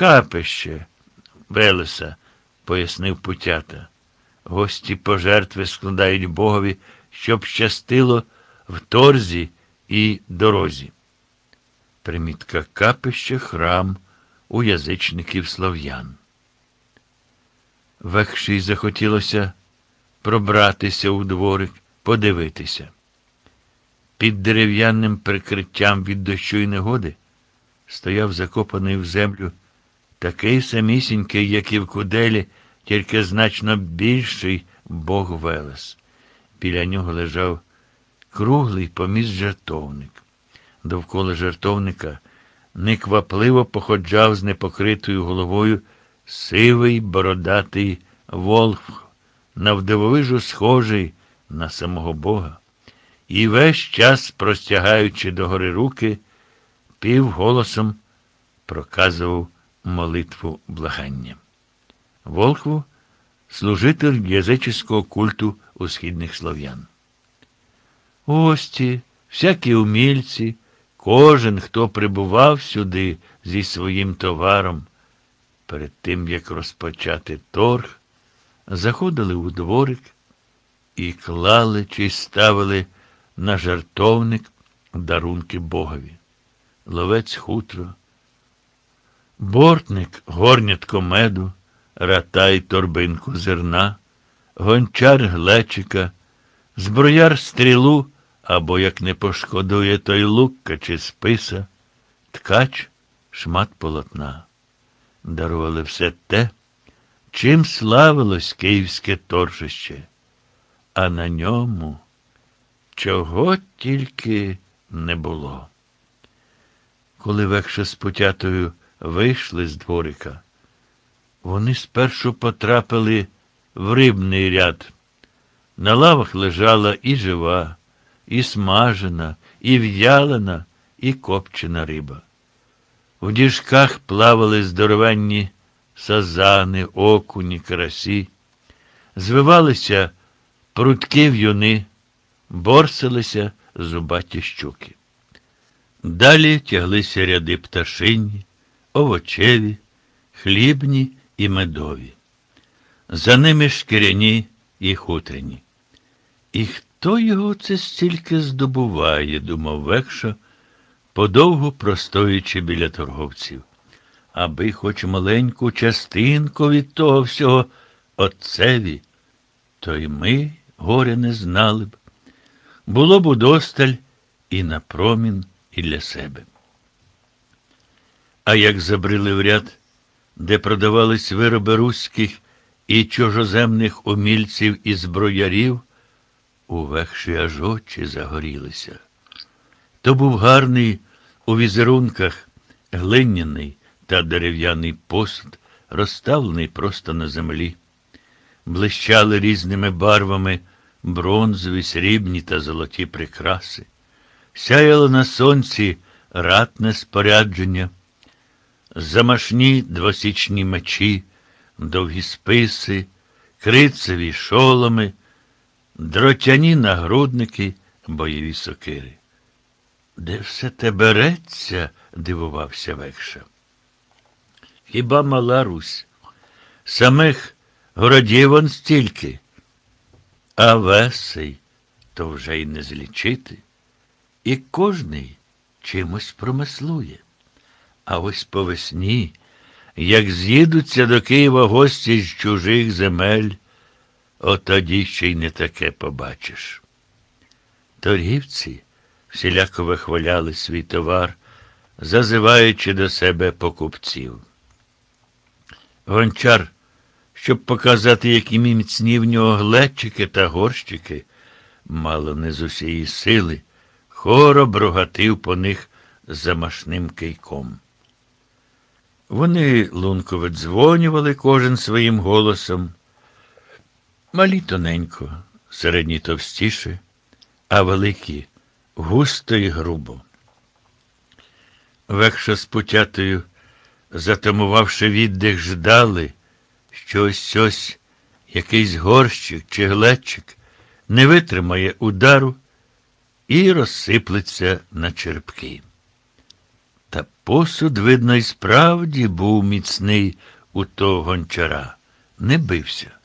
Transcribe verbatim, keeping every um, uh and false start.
капище Велеса, пояснив Путята. Гості пожертви складають Богові, щоб щастило в торзі і дорозі. Примітка: капище, храм у язичників слов'ян. Векші захотілося пробратися у дворик, подивитися. Під дерев'яним прикриттям від дощу й негоди стояв закопаний в землю такий самісінький, як і в куделі, тільки значно більший бог Велес. Біля нього лежав круглий поміст жертовник. Довкола жертовника неквапливо походжав з непокритою головою сивий бородатий волх, навдивовижу схожий на самого Бога, і весь час, простягаючи догори руки, півголосом проказував молитву благання. Волхву – служитель язичського культу у східних слов'ян. Гості, всякі умільці, кожен, хто прибував сюди зі своїм товаром, перед тим, як розпочати торг, заходили у дворик і клали чи ставили на жертовник дарунки Богові. Ловець хутро, бортник горнятко меду, ратай торбинку зерна, гончар глечика, зброяр стрілу, або, як не пошкодує, той лука чи списа, ткач шмат полотна. Дарували все те, чим славилось київське торжище, а на ньому чого тільки не було. Коли Векша з Путятою вийшли з дворика, вони спершу потрапили в рибний ряд. На лавах лежала і жива, і смажена, і в'ялена, і копчена риба. В діжках плавали здоровенні сазани, окуні, карасі. Звивалися прудкі в'юни, борсилися зубаті щуки. Далі тяглися ряди пташині, овочеві, хлібні і медові. За ними шкіряні і хутряні. І хто його це стільки здобуває, думав Векша, подовго простоючи біля торговців. Аби хоч маленьку частинку від того всього отцеві, то й ми горя не знали б. Було б удосталь і на промін, і для себе. А як забрили в ряд, де продавались вироби руських і чужоземних умільців і зброярів, у Векші аж очі загорілися. То був гарний у візерунках глиняний та дерев'яний посуд, розставлений просто на землі. Блищали різними барвами бронзові, срібні та золоті прикраси. Сяяло на сонці ратне спорядження, замашні двосічні мечі, довгі списи, крицеві шоломи, дротяні нагрудники, бойові сокири. Де все те береться, дивувався Векша. Хіба мала Русь? Самих городів он стільки, а весей то вже й не злічити. І кожний чимось промислує. А ось по весні, як з'їдуться до Києва гості з чужих земель, отоді ще й не таке побачиш. Торгівці всіляко вихваляли свій товар, зазиваючи до себе покупців. Гончар, щоб показати, які міцні в нього глечики та горщики, мало не з усієї сили, хоро брогатив по них замашним кийком. Вони лунко видзвонювали кожен своїм голосом. Малі тоненько, середні товстіше, а великі густо і грубо. Векша з Путятою, затамувавши віддих, ждали, що ось ось якийсь горщик чи глечик не витримає удару і розсиплеться на черпки. Та Посуд, видно, і справді був міцний у того гончара. Не бився.